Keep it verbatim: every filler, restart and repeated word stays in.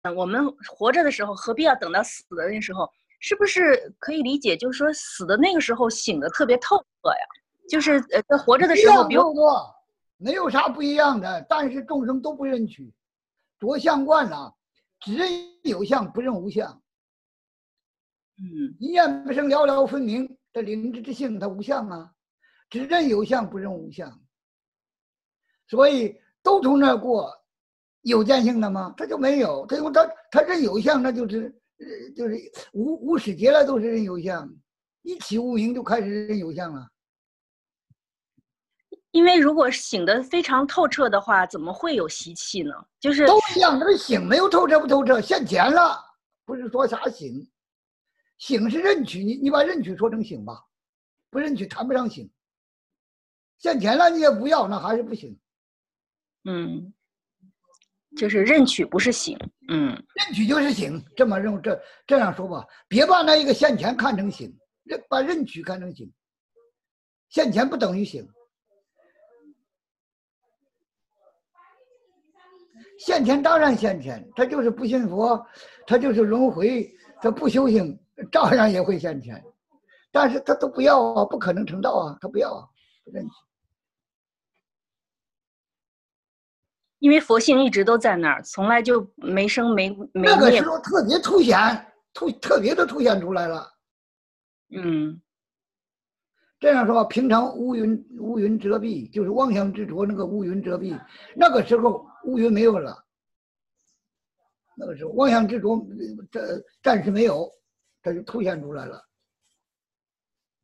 我们活着的时候，何必要等到死的那时候？是不是可以理解，就是说死的那个时候醒的特别透彻呀？就是呃，在活着的时候，比如说没有啥不一样的，但是众生都不认取，着相观呐，只认有相，不认无相。 嗯， 一念不生，了了分明，这灵知之性它无相啊，只认有相，不认无相。所以都从那儿过，有见性的吗？他就没有，他因为他他认有相，那就是就是无无始劫来都是认有相，一起无明就开始认有相了。 因为如果醒得非常透彻的话，怎么会有习气呢？就是都一样，这个醒没有透彻不透彻，现前了，不是说啥醒，醒是认取，你你把认取说成醒吧，不认取谈不上醒。现前了你也不要，那还是不行。 嗯，就是认取不是醒，嗯， 认取就是醒，这么认这这样说吧，别把那一个现前看成醒，把认取看成醒，现前不等于醒。现前当然现前，他就是不信佛，他就是轮回，他不修行，照样也会现前。但是他都不要啊，不可能成道啊，他不要啊，不认识。 因为佛性一直都在那儿，从来就没生没没灭。 那个时候特别凸显，突特别的凸显出来了。 嗯， 这样说，平常乌云乌云遮蔽，就是妄想执着那个乌云遮蔽，那个时候乌云没有了。那个时候妄想执着这暂时没有，这就凸显出来了。